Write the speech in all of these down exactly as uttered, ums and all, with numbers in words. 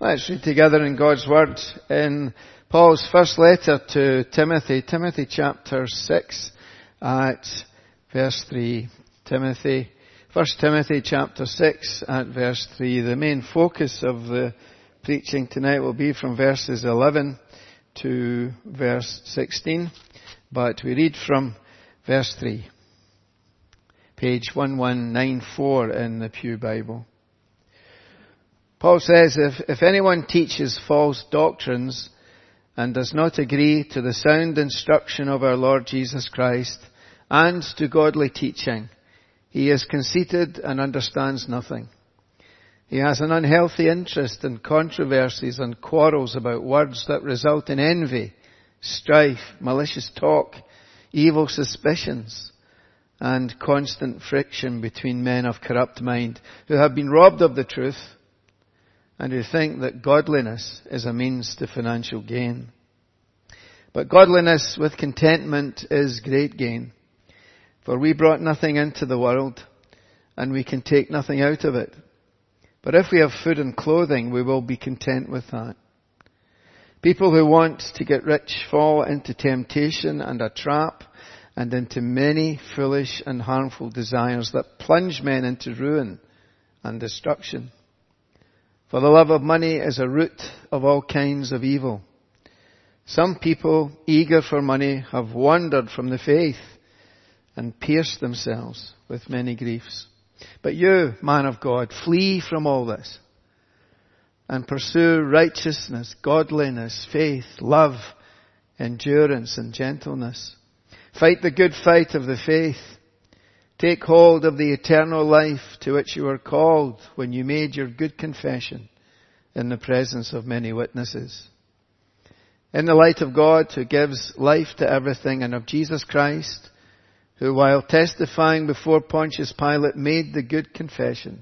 Let's read together in God's Word in Paul's first letter to Timothy, Timothy chapter six at verse three. Timothy, First Timothy chapter six at verse three. The main focus of the preaching tonight will be from verses eleven to verse sixteen, but we read from verse three. Page eleven ninety-four in the Pew Bible. Paul says, if, if anyone teaches false doctrines and does not agree to the sound instruction of our Lord Jesus Christ and to godly teaching, he is conceited and understands nothing. He has an unhealthy interest in controversies and quarrels about words that result in envy, strife, malicious talk, evil suspicions, and constant friction between men of corrupt mind who have been robbed of the truth and who think that godliness is a means to financial gain. But godliness with contentment is great gain. For we brought nothing into the world, and we can take nothing out of it. But if we have food and clothing, we will be content with that. People who want to get rich fall into temptation and a trap, and into many foolish and harmful desires that plunge men into ruin and destruction. For the love of money is a root of all kinds of evil. Some people, eager for money, have wandered from the faith and pierced themselves with many griefs. But you, man of God, flee from all this and pursue righteousness, godliness, faith, love, endurance, and gentleness. Fight the good fight of the faith. Take hold of the eternal life to which you were called when you made your good confession in the presence of many witnesses. In the light of God who gives life to everything, and of Jesus Christ, who while testifying before Pontius Pilate made the good confession,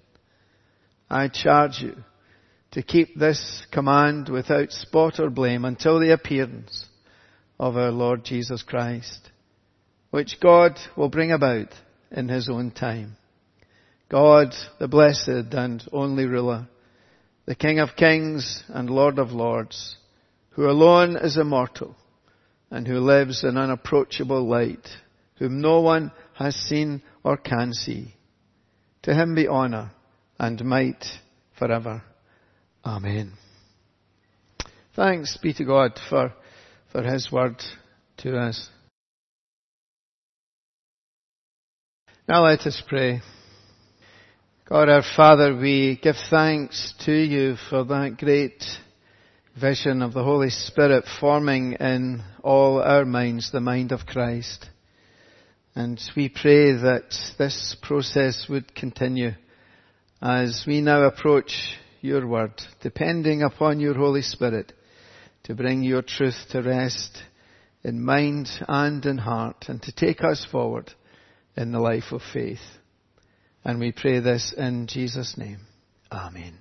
I charge you to keep this command without spot or blame until the appearance of our Lord Jesus Christ, which God will bring about in His own time. God, the blessed and only ruler, the King of kings and Lord of lords, who alone is immortal and who lives in unapproachable light, whom no one has seen or can see. To Him be honour and might forever. Amen. Thanks be to God for, for His word to us. Now let us pray. God our Father, we give thanks to You for that great vision of the Holy Spirit forming in all our minds the mind of Christ. And we pray that this process would continue as we now approach Your word, depending upon Your Holy Spirit to bring Your truth to rest in mind and in heart and to take us forward in the life of faith. And we pray this in Jesus' name. Amen.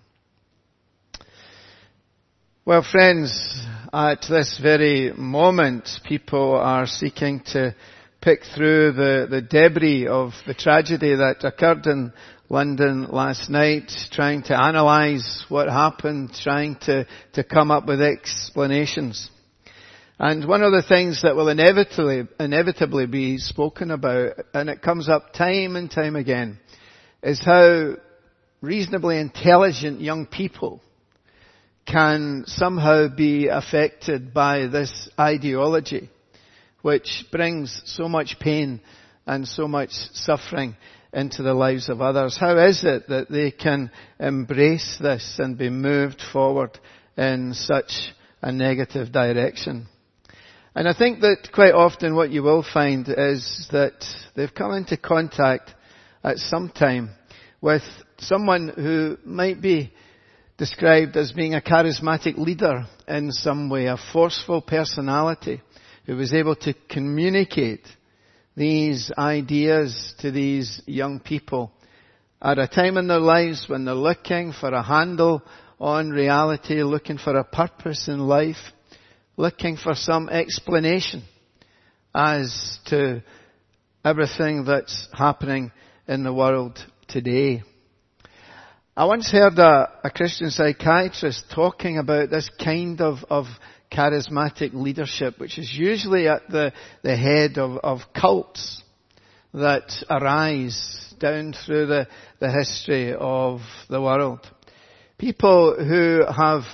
Well, friends, at this very moment, people are seeking to pick through the, the debris of the tragedy that occurred in London last night, trying to analyse what happened, trying to, to come up with explanations. And one of the things that will inevitably, inevitably be spoken about, and it comes up time and time again, is how reasonably intelligent young people can somehow be affected by this ideology, which brings so much pain and so much suffering into the lives of others. How is it that they can embrace this and be moved forward in such a negative direction? And I think that quite often what you will find is that they've come into contact at some time with someone who might be described as being a charismatic leader in some way, a forceful personality who was able to communicate these ideas to these young people at a time in their lives when they're looking for a handle on reality, looking for a purpose in life, looking for some explanation as to everything that's happening in the world today. I once heard a, a Christian psychiatrist talking about this kind of, of charismatic leadership, which is usually at the, the head of, of cults that arise down through the, the history of the world. People who have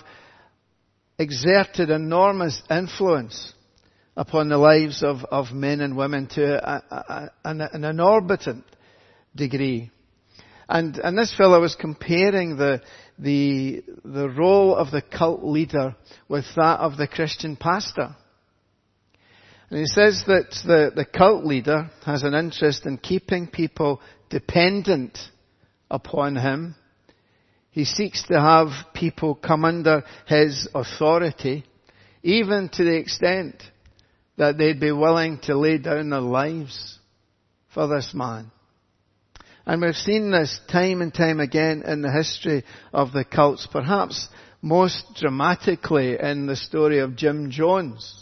exerted enormous influence upon the lives of, of men and women to a, a, an, an exorbitant degree. And, and this fellow was comparing the, the, the role of the cult leader with that of the Christian pastor. And he says that the, the cult leader has an interest in keeping people dependent upon him. He seeks to have people come under his authority, even to the extent that they'd be willing to lay down their lives for this man. And we've seen this time and time again in the history of the cults, perhaps most dramatically in the story of Jim Jones,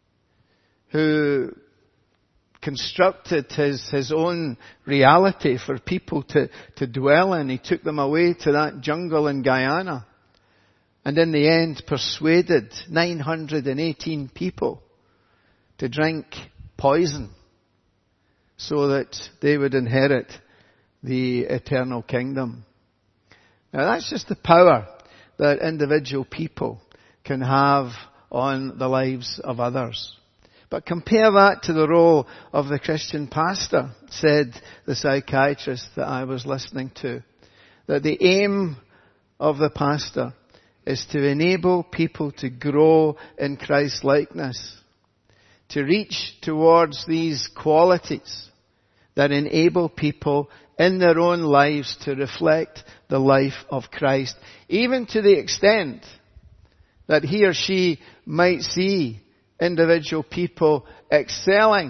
who constructed his, his own reality for people to, to dwell in. He took them away to that jungle in Guyana, and in the end persuaded nine hundred eighteen people to drink poison so that they would inherit the eternal kingdom. Now that's just the power that individual people can have on the lives of others. But compare that to the role of the Christian pastor, said the psychiatrist that I was listening to. That the aim of the pastor is to enable people to grow in Christ's likeness, to reach towards these qualities that enable people in their own lives to reflect the life of Christ, even to the extent that he or she might see individual people excelling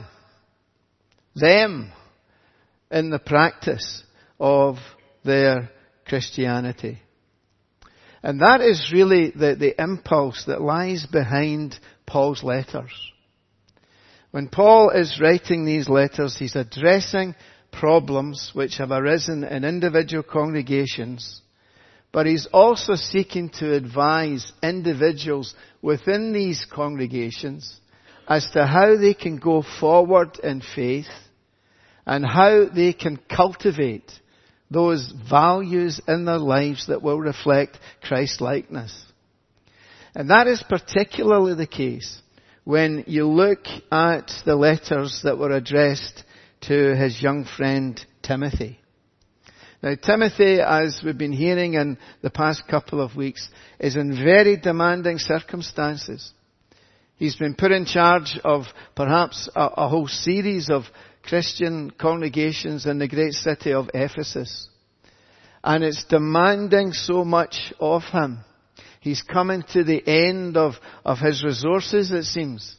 them in the practice of their Christianity. And that is really the, the impulse that lies behind Paul's letters. When Paul is writing these letters, he's addressing problems which have arisen in individual congregations, but he's also seeking to advise individuals within these congregations as to how they can go forward in faith and how they can cultivate those values in their lives that will reflect Christ-likeness. And that is particularly the case when you look at the letters that were addressed to his young friend Timothy. Now Timothy, as we've been hearing in the past couple of weeks, is in very demanding circumstances. He's been put in charge of perhaps a, a whole series of Christian congregations in the great city of Ephesus. And it's demanding so much of him. He's coming to the end of, of his resources, it seems,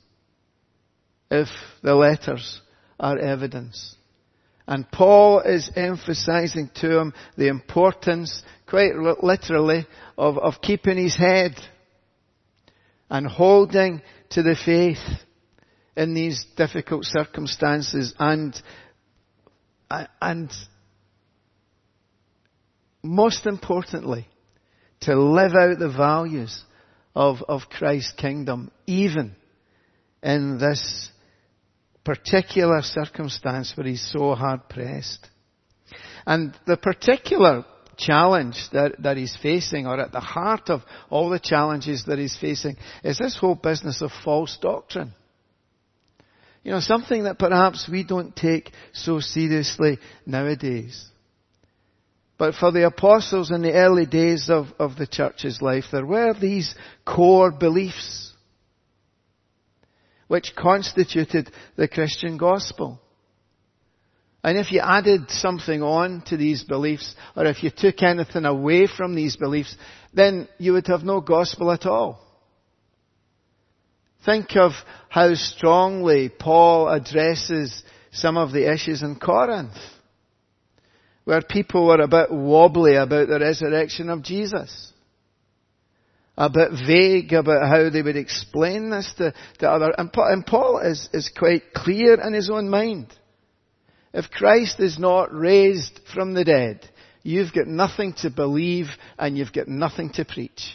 if the letters are evidence. And Paul is emphasizing to him the importance, quite literally, of, of keeping his head and holding to the faith in these difficult circumstances, and and most importantly, to live out the values of, of Christ's kingdom, even in this particular circumstance where he's so hard pressed. And the particular challenge that, that he's facing, or at the heart of all the challenges that he's facing, is this whole business of false doctrine. You know, something that perhaps we don't take so seriously nowadays. But for the apostles in the early days of, of the church's life, there were these core beliefs which constituted the Christian gospel. And if you added something on to these beliefs, or if you took anything away from these beliefs, then you would have no gospel at all. Think of how strongly Paul addresses some of the issues in Corinth, where people were a bit wobbly about the resurrection of Jesus. A bit vague about how they would explain this to, to others. And Paul, and Paul is, is quite clear in his own mind. If Christ is not raised from the dead, you've got nothing to believe and you've got nothing to preach.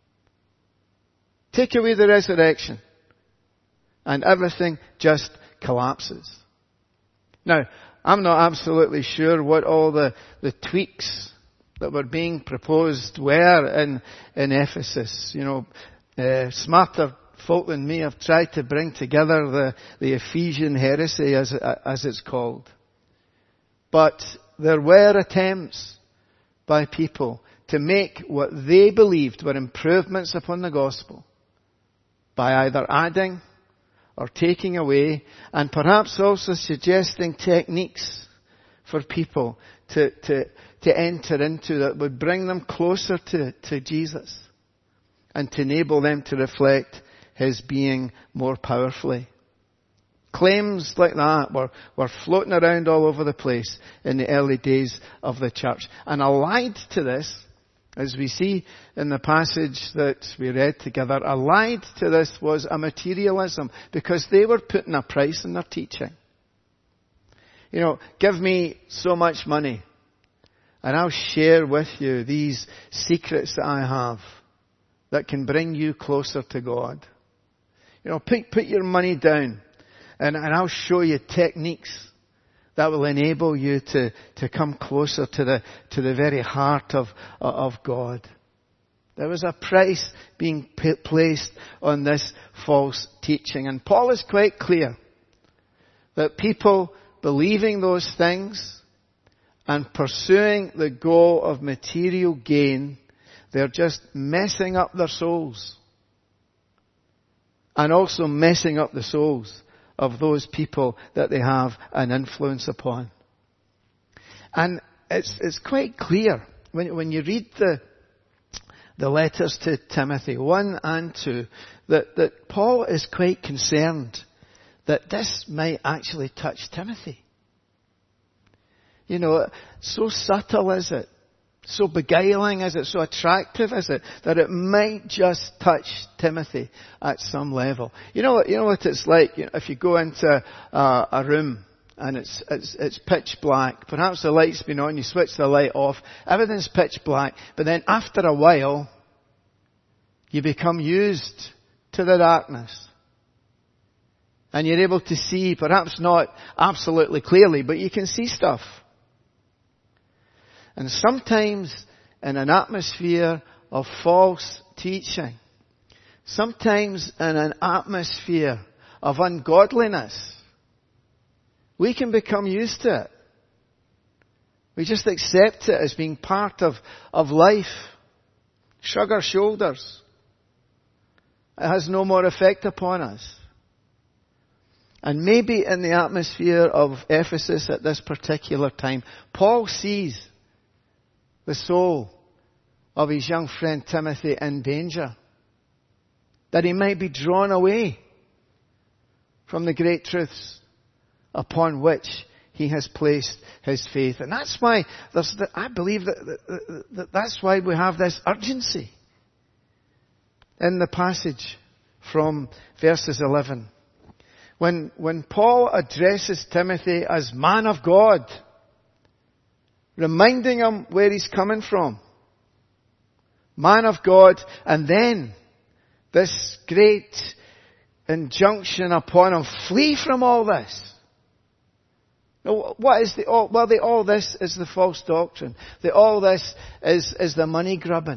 Take away the resurrection and everything just collapses. Now, I'm not absolutely sure what all the, the tweaks that were being proposed were in, in Ephesus. You know, uh, smarter folk than me have tried to bring together the, the Ephesian heresy, as, as it's called. But there were attempts by people to make what they believed were improvements upon the gospel by either adding or taking away, and perhaps also suggesting techniques for people to, to, to enter into that would bring them closer to, to Jesus and to enable them to reflect His being more powerfully. Claims like that were, were floating around all over the place in the early days of the church. And allied to this, as we see in the passage that we read together, allied to this was a materialism, because they were putting a price on their teaching. You know, give me so much money and I'll share with you these secrets that I have that can bring you closer to God. You know, put, put your money down and, and I'll show you techniques that will enable you to, to come closer to the, to the very heart of, of God. There was a price being p- placed on this false teaching. And Paul is quite clear that people believing those things and pursuing the goal of material gain, they're just messing up their souls. And also messing up the souls of those people that they have an influence upon. And it's, it's quite clear when, when you read the, the letters to Timothy, one and two, that, that Paul is quite concerned that this might actually touch Timothy. You know, so subtle is it, so beguiling is it, so attractive is it, that it might just touch Timothy at some level. You know, you know what it's like, you know, if you go into uh, a room and it's, it's, it's pitch black, perhaps the light's been on, you switch the light off, everything's pitch black, but then after a while, you become used to the darkness. And you're able to see, perhaps not absolutely clearly, but you can see stuff. And sometimes in an atmosphere of false teaching, sometimes in an atmosphere of ungodliness, we can become used to it. We just accept it as being part of, of life. Shrug our shoulders. It has no more effect upon us. And maybe in the atmosphere of Ephesus at this particular time, Paul sees the soul of his young friend Timothy in danger. That he might be drawn away from the great truths upon which he has placed his faith. And that's why, there's the, I believe that, that, that that's why we have this urgency in the passage from verses eleven. When, when Paul addresses Timothy as man of God, reminding him where he's coming from. Man of God, and then this great injunction upon him, flee from all this. Now, what is the all? Well, the all this is the false doctrine. The all this is, is the money grubbing.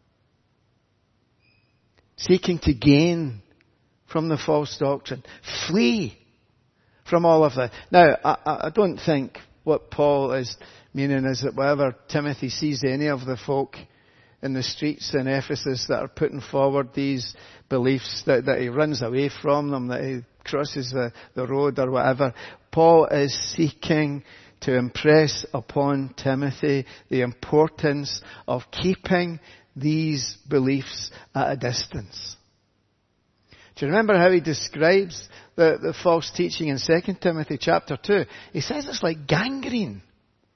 Seeking to gain from the false doctrine. Flee from all of that. Now, I, I don't think what Paul is meaning is that whenever Timothy sees any of the folk in the streets in Ephesus that are putting forward these beliefs, that, that he runs away from them, that he crosses the, the road or whatever. Paul is seeking to impress upon Timothy the importance of keeping these beliefs at a distance. Do you remember how he describes the, the false teaching in Second Timothy chapter two? He says it's like gangrene.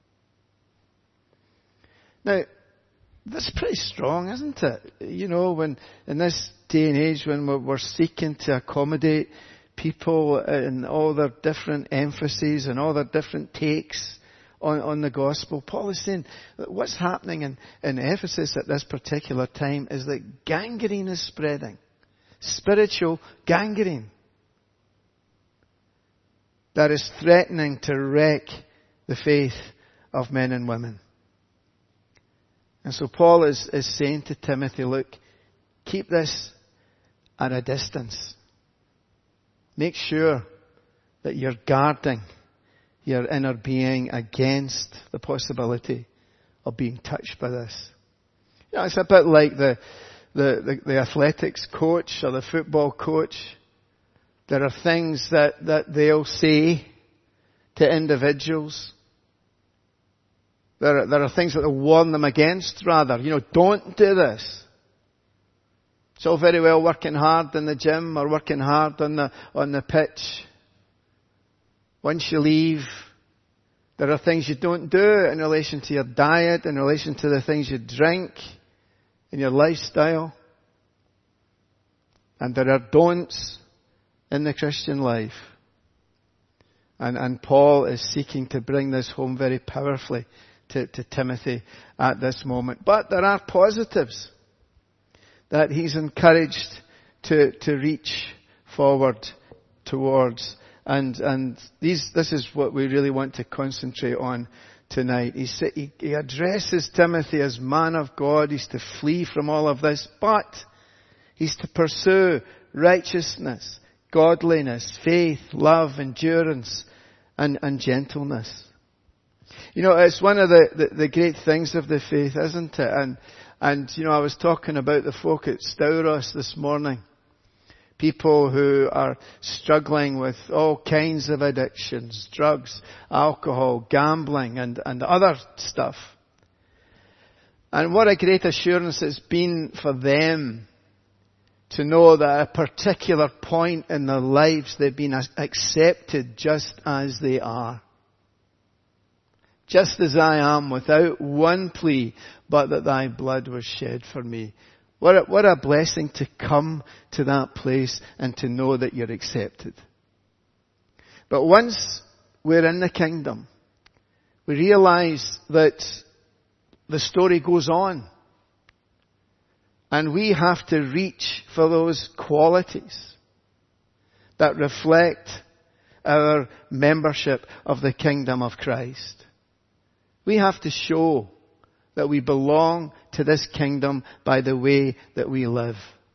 Now, that's pretty strong, isn't it? You know, when in this day and age when we're, we're seeking to accommodate people in all their different emphases and all their different takes on, on the gospel. Paul is saying that what's happening in, in Ephesus at this particular time is that gangrene is spreading. Spiritual gangrene. That is threatening to wreck the faith of men and women. And so Paul is, is saying to Timothy, look, keep this at a distance. Make sure that you're guarding your inner being against the possibility of being touched by this. You know, it's a bit like the, the, the, the athletics coach or the football coach. There are things that, that they'll say to individuals. There are, there are things that they'll warn them against, rather. You know, don't do this. It's all very well working hard in the gym or working hard on the, on the pitch. Once you leave, there are things you don't do in relation to your diet, in relation to the things you drink, in your lifestyle. And there are don'ts in the Christian life. And, and Paul is seeking to bring this home very powerfully to, to Timothy at this moment. But there are positives that he's encouraged to, to reach forward towards. And, and these, this is what we really want to concentrate on tonight. He, he, he addresses Timothy as man of God. He's to flee from all of this, but he's to pursue righteousness, godliness, faith, love, endurance, and, and gentleness. You know, it's one of the, the, the great things of the faith, isn't it? And, and, you know, I was talking about the folk at Stauros this morning. People who are struggling with all kinds of addictions, drugs, alcohol, gambling, and, and other stuff. And what a great assurance it's been for them to know that at a particular point in their lives they've been accepted just as they are. Just as I am, without one plea, but that thy blood was shed for me. What a, what a blessing to come to that place and to know that you're accepted. But once we're in the kingdom, we realize that the story goes on. And we have to reach for those qualities that reflect our membership of the kingdom of Christ. We have to show that we belong to this kingdom by the way that we live.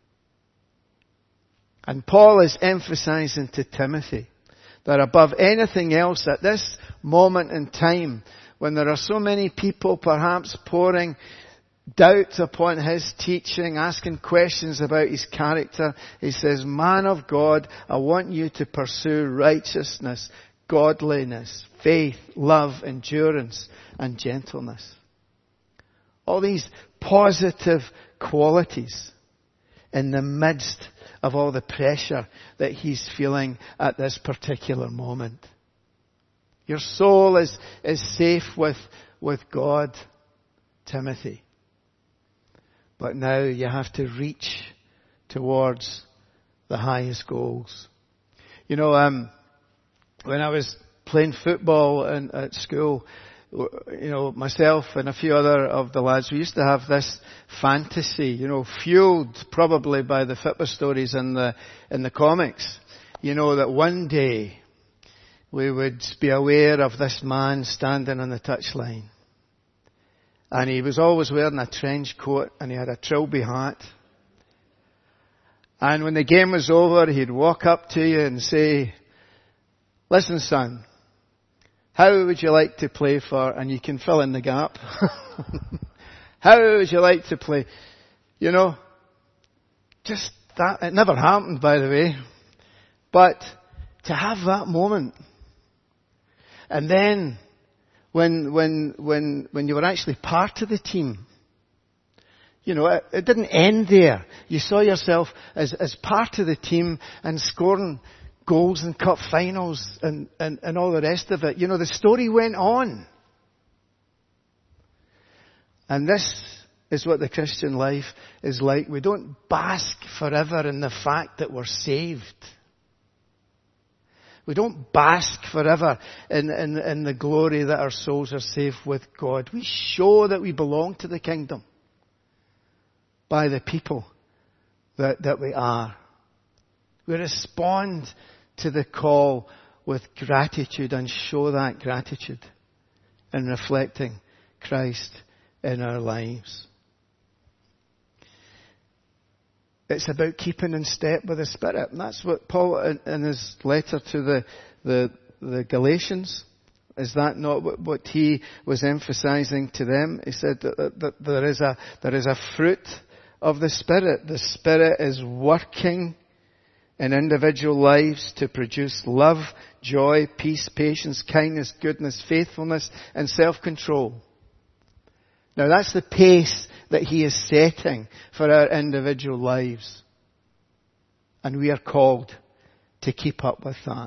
And Paul is emphasizing to Timothy that above anything else at this moment in time, when there are so many people perhaps pouring doubt upon his teaching, asking questions about his character, he says, man of God, I want you to pursue righteousness, godliness, faith, love, endurance, and gentleness. All these positive qualities in the midst of all the pressure that he's feeling at this particular moment. Your soul is, is safe with, with God, Timothy. But now you have to reach towards the highest goals. You know, um, when I was playing football in, at school, you know, myself and a few other of the lads, we used to have this fantasy, you know, fueled probably by the Fitba stories in the, in the comics. You know, that one day we would be aware of this man standing on the touchline. And he was always wearing a trench coat and he had a trilby hat. And when the game was over, he'd walk up to you and say, listen, son, how would you like to play for, and you can fill in the gap. How would you like to play? You know, just that, it never happened, by the way. But to have that moment. And then, when, when, when, when you were actually part of the team, you know, it, it didn't end there. You saw yourself as, as part of the team and scoring goals in cup finals and, and, and all the rest of it. You know, the story went on. And this is what the Christian life is like. We don't bask forever in the fact that we're saved. We don't bask forever in, in, in the glory that our souls are safe with God. We show that we belong to the kingdom by the people that, that we are. We respond to the call with gratitude and show that gratitude in reflecting Christ in our lives. It's about keeping in step with the Spirit. And that's what Paul, in, in his letter to the, the, the Galatians, is that not what, what he was emphasizing to them? He said that, that, that there is a, there is a fruit of the Spirit. The Spirit is working in individual lives to produce love, joy, peace, patience, kindness, goodness, faithfulness, and self-control. Now that's the pace that he is setting for our individual lives. And we are called to keep up with that.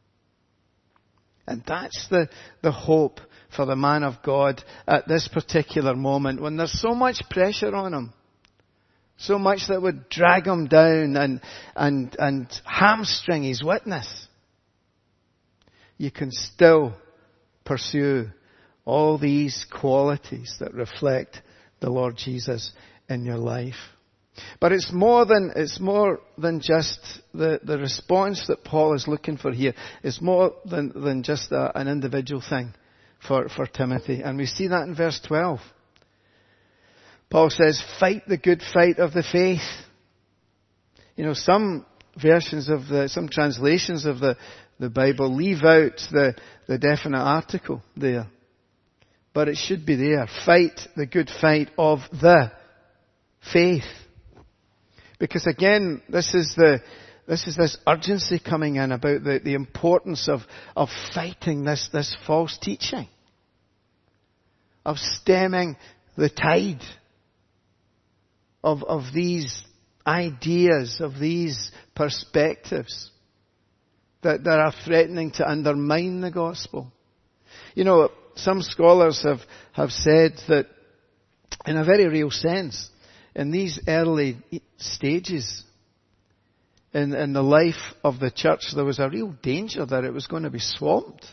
And that's the, the hope for the man of God at this particular moment when there's so much pressure on him. So much that would drag him down and, and, and hamstring his witness. You can still pursue all these qualities that reflect the Lord Jesus in your life. But it's more than, it's more than just the, the response that Paul is looking for here. It's more than, than just a, an individual thing for, for Timothy. And we see that in verse twelve. Paul says, fight the good fight of the faith. You know, some versions of the, some translations of the, the Bible leave out the, the definite article there. But it should be there. Fight the good fight of the faith. Because again, this is the, this is this urgency coming in about the, the importance of, of fighting this, this false teaching. Of stemming the tide of, of these ideas, of these perspectives that, that are threatening to undermine the gospel. You know, some scholars have, have said that in a very real sense, in these early stages in, in the life of the church, there was a real danger that it was going to be swamped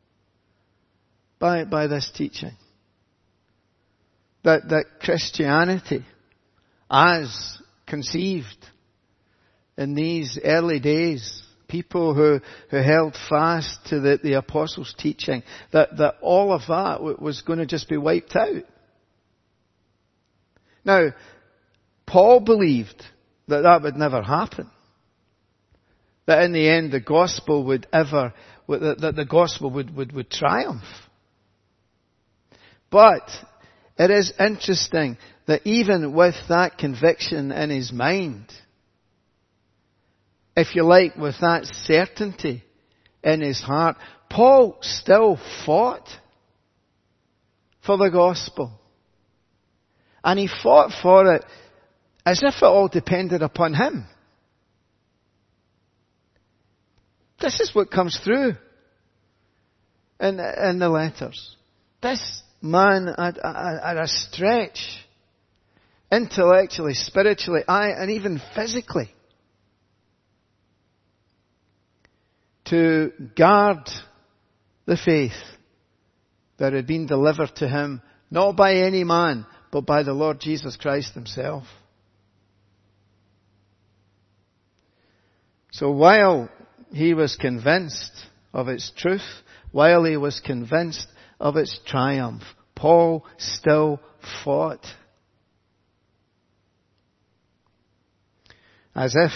by, by this teaching. That, that Christianity, as conceived in these early days, people who, who held fast to the, the apostles' teaching, that, that all of that was going to just be wiped out. Now, Paul believed that that would never happen. That in the end the gospel would ever, that the gospel would, would, would triumph. But it is interesting that even with that conviction in his mind, if you like, with that certainty in his heart, Paul still fought for the gospel. And he fought for it as if it all depended upon him. This is what comes through in, in the letters. This man at, at, at a stretch, intellectually, spiritually, and even physically, to guard the faith that had been delivered to him, not by any man, but by the Lord Jesus Christ himself. So while he was convinced of its truth, while he was convinced of its triumph, Paul still fought. As if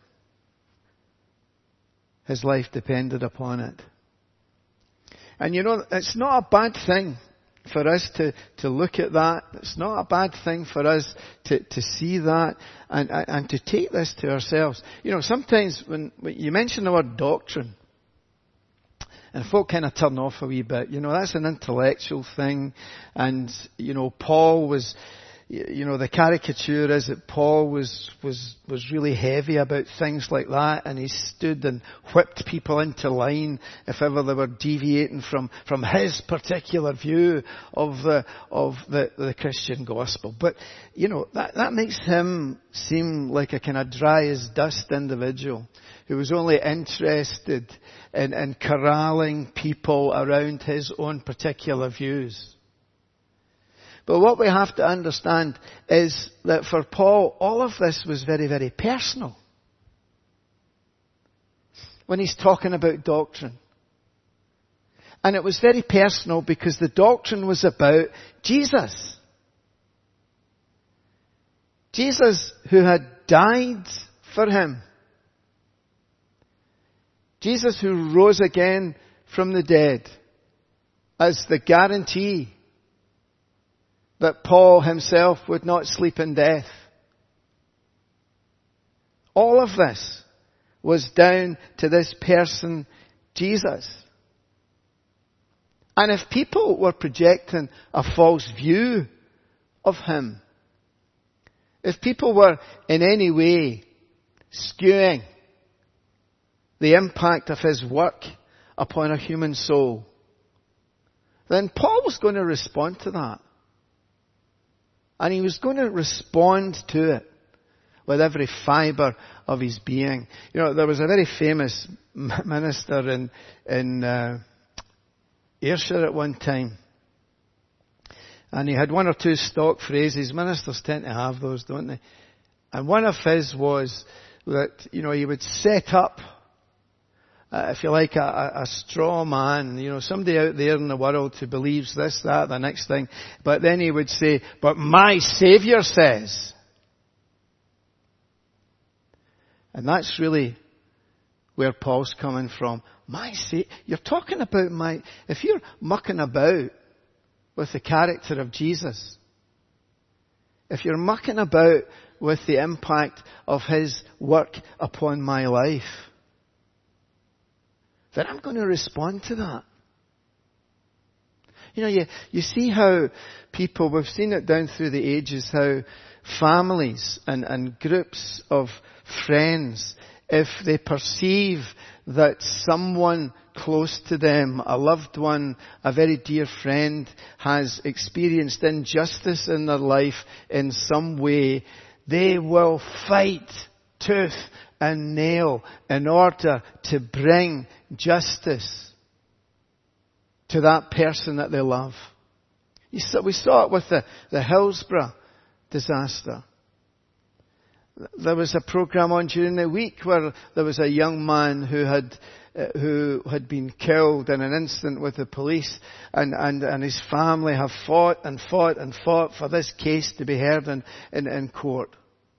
his life depended upon it. And you know, it's not a bad thing for us to, to look at that. It's not a bad thing for us to, to see that and, and to take this to ourselves. You know, sometimes when, when you mention the word doctrine, and folk kind of turn off a wee bit. You know, that's an intellectual thing. And, you know, Paul was, you know, the caricature is that Paul was, was, was really heavy about things like that, and he stood and whipped people into line if ever they were deviating from, from his particular view of the, of the, the Christian gospel. But, you know, that, that makes him seem like a kind of dry as dust individual who was only interested in, in corralling people around his own particular views. But what we have to understand is that for Paul, all of this was very, very personal. When he's talking about doctrine. And it was very personal because the doctrine was about Jesus. Jesus who had died for him. Jesus who rose again from the dead as the guarantee that Paul himself would not sleep in death. All of this was down to this person, Jesus. And if people were projecting a false view of him, if people were in any way skewing the impact of his work upon a human soul, then Paul was going to respond to that. And he was going to respond to it with every fibre of his being. You know, there was a very famous minister in, in uh, Ayrshire at one time. And he had one or two stock phrases. Ministers tend to have those, don't they? And one of his was that, you know, he would set up, Uh, if you like, a, a, a straw man, you know, somebody out there in the world who believes this, that, the next thing. But then he would say, but my Saviour says. And that's really where Paul's coming from. My Sa- you're talking about my, if you're mucking about with the character of Jesus, if you're mucking about with the impact of his work upon my life, then I'm going to respond to that. You know, you, you see how people, we've seen it down through the ages, how families and, and groups of friends, if they perceive that someone close to them, a loved one, a very dear friend, has experienced injustice in their life in some way, they will fight tooth and nail in order to bring justice to that person that they love. You saw, we saw it with the, the Hillsborough disaster. There was a program on during the week where there was a young man who had uh, who had been killed in an incident with the police, and, and, and his family have fought and fought and fought for this case to be heard in, in, in court.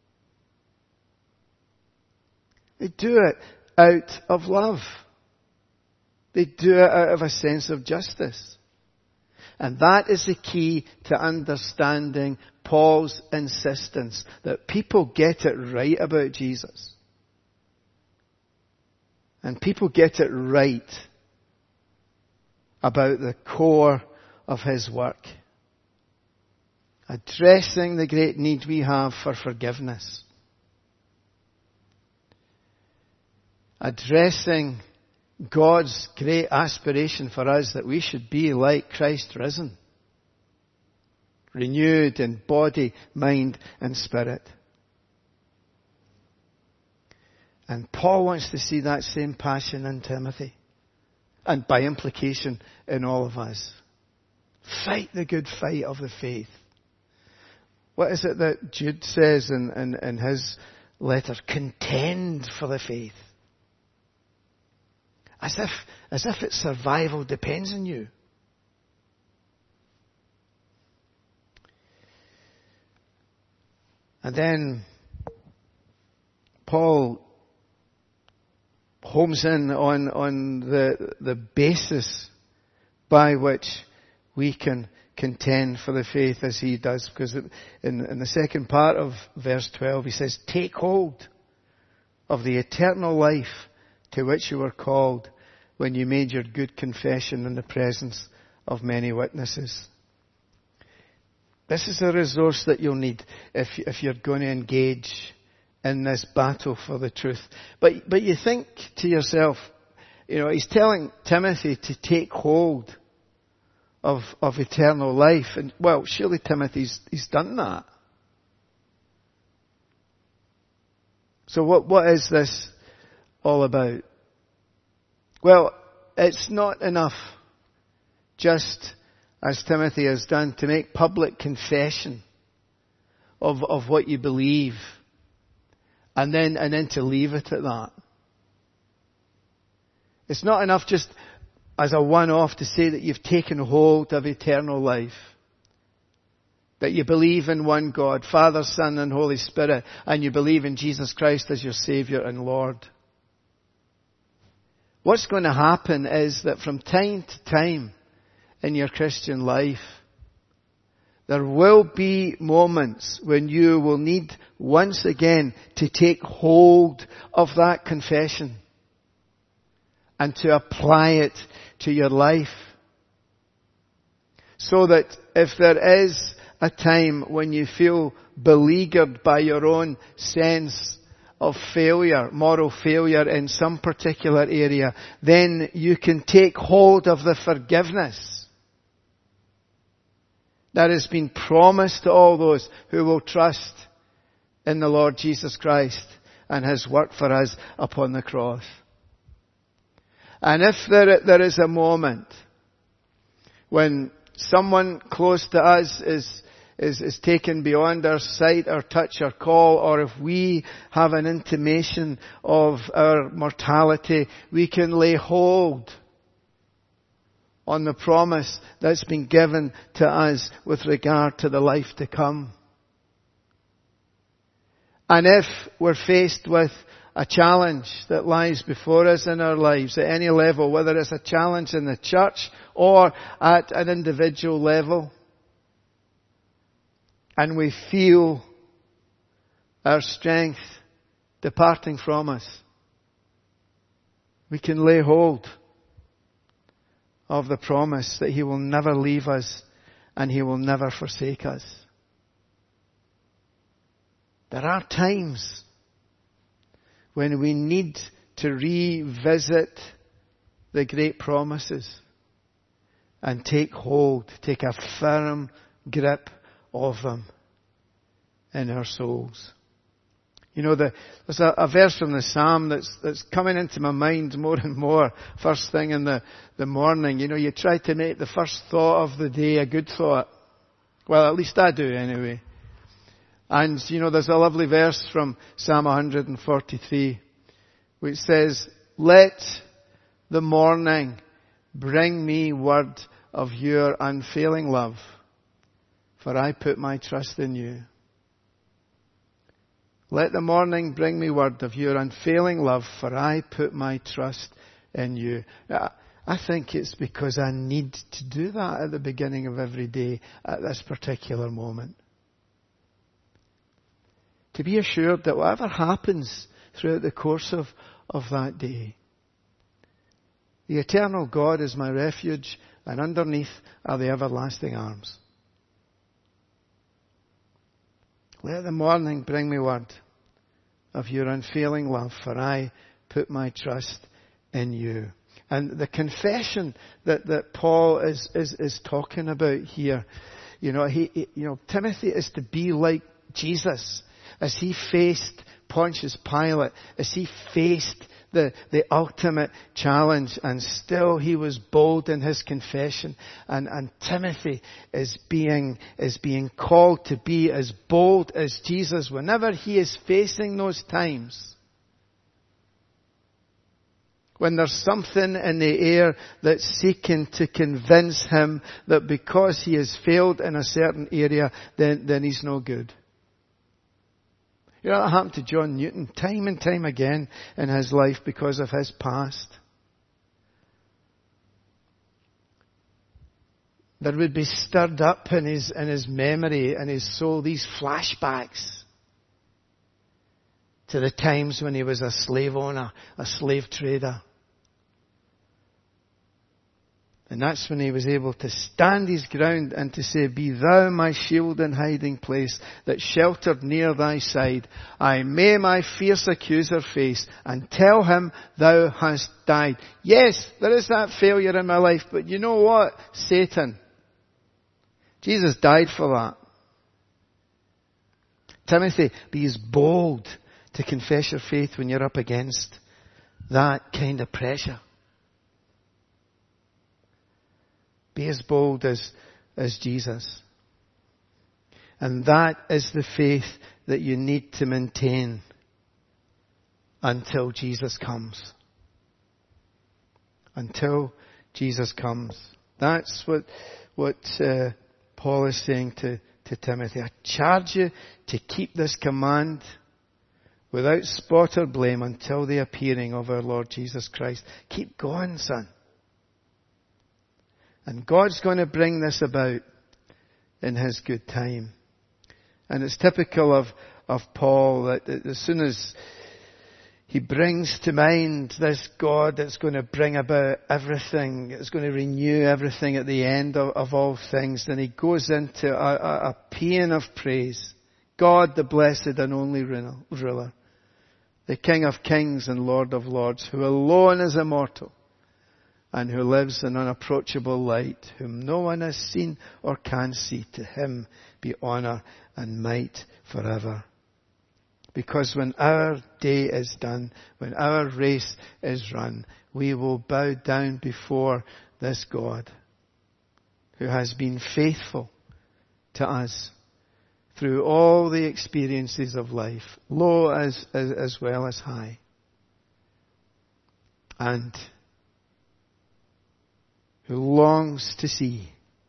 They do it out of love. They do it out of a sense of justice. And that is the key to understanding Paul's insistence that people get it right about Jesus. And people get it right about the core of his work. Addressing the great need we have for forgiveness. Addressing God's great aspiration for us that we should be like Christ risen. Renewed in body, mind and spirit. And Paul wants to see that same passion in Timothy. And by implication in all of us. Fight the good fight of the faith. What is it that Jude says in, in, in his letter? Contend for the faith. As if, as if its survival depends on you. And then Paul homes in on, on the, the basis by which we can contend for the faith as he does. Because in, in the second part of verse twelve he says, take hold of the eternal life to which you were called when you made your good confession in the presence of many witnesses. This is a resource that you'll need if, if you're going to engage in this battle for the truth. But, but you think to yourself, you know, he's telling Timothy to take hold of, of eternal life. And, well, surely Timothy's, he's done that. So what, what is this all about? Well, it's not enough just, as Timothy has done, to make public confession of, of what you believe and then, and then to leave it at that. It's not enough just as a one-off to say that you've taken hold of eternal life. That you believe in one God, Father, Son, and Holy Spirit, and you believe in Jesus Christ as your Saviour and Lord. What's going to happen is that from time to time in your Christian life, there will be moments when you will need once again to take hold of that confession and to apply it to your life. So that if there is a time when you feel beleaguered by your own sense of failure, moral failure in some particular area, then you can take hold of the forgiveness that has been promised to all those who will trust in the Lord Jesus Christ and His work for us upon the cross. And if there, there is a moment when someone close to us is Is, is taken beyond our sight, our touch, our call, or if we have an intimation of our mortality, we can lay hold on the promise that's been given to us with regard to the life to come. And if we're faced with a challenge that lies before us in our lives at any level, whether it's a challenge in the church or at an individual level, and we feel our strength departing from us, we can lay hold of the promise that He will never leave us and He will never forsake us. There are times when we need to revisit the great promises and take hold, take a firm grip of them in our souls. You know, the, there's a, a verse from the Psalm that's, that's coming into my mind more and more first thing in the, the morning. You know, you try to make the first thought of the day a good thought. Well, at least I do anyway. And, you know, there's a lovely verse from Psalm one forty-three which says, "Let the morning bring me word of your unfailing love, for I put my trust in you." Let the morning bring me word of your unfailing love, for I put my trust in you. I think it's because I need to do that at the beginning of every day at this particular moment. To be assured that whatever happens throughout the course of, of that day, the eternal God is my refuge, and underneath are the everlasting arms. Let the morning bring me word of your unfailing love, for I put my trust in you. And the confession that, that Paul is, is, is talking about here, you know, he, he, you know, Timothy is to be like Jesus as he faced Pontius Pilate, as he faced the, the ultimate challenge, and still he was bold in his confession. And, and Timothy is being, is being called to be as bold as Jesus whenever he is facing those times when there's something in the air that's seeking to convince him that because he has failed in a certain area, then, then he's no good. You know, that happened to John Newton time and time again in his life because of his past. There would be stirred up in his, in his memory and his soul these flashbacks to the times when he was a slave owner, a slave trader. And that's when he was able to stand his ground and to say, be thou my shield and hiding place, that sheltered near thy side, I may my fierce accuser face, and tell him thou hast died. Yes, there is that failure in my life, but you know what? Satan. Jesus died for that. Timothy, be as bold to confess your faith when you're up against that kind of pressure. Be as bold as, as Jesus. And that is the faith that you need to maintain until Jesus comes. Until Jesus comes. That's what, what uh, Paul is saying to, to Timothy. I charge you to keep this command without spot or blame until the appearing of our Lord Jesus Christ. Keep going, son. And God's going to bring this about in His good time. And it's typical of, of Paul that as soon as he brings to mind this God that's going to bring about everything, it's going to renew everything at the end of, of all things, then he goes into a, a, a paean of praise. God, the blessed and only ruler, the King of kings and Lord of lords, who alone is immortal, and who lives in unapproachable light, whom no one has seen or can see. To Him be honour and might forever. Because when our day is done, when our race is run, we will bow down before this God, who has been faithful to us through all the experiences of life, low as, as, as well as high. And who longs to see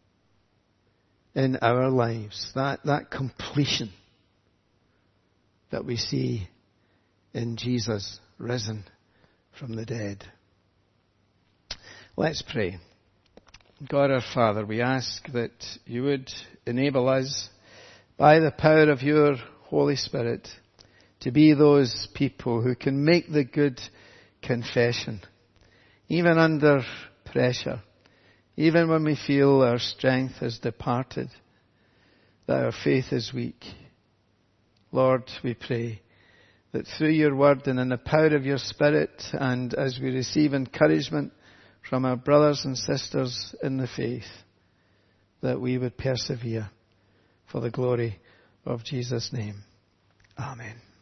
in our lives that, that completion that we see in Jesus risen from the dead. Let's pray. God our Father, we ask that you would enable us by the power of your Holy Spirit to be those people who can make the good confession, even under pressure. Even when we feel our strength has departed, that our faith is weak. Lord, we pray that through your word and in the power of your Spirit, and as we receive encouragement from our brothers and sisters in the faith, that we would persevere for the glory of Jesus' name. Amen.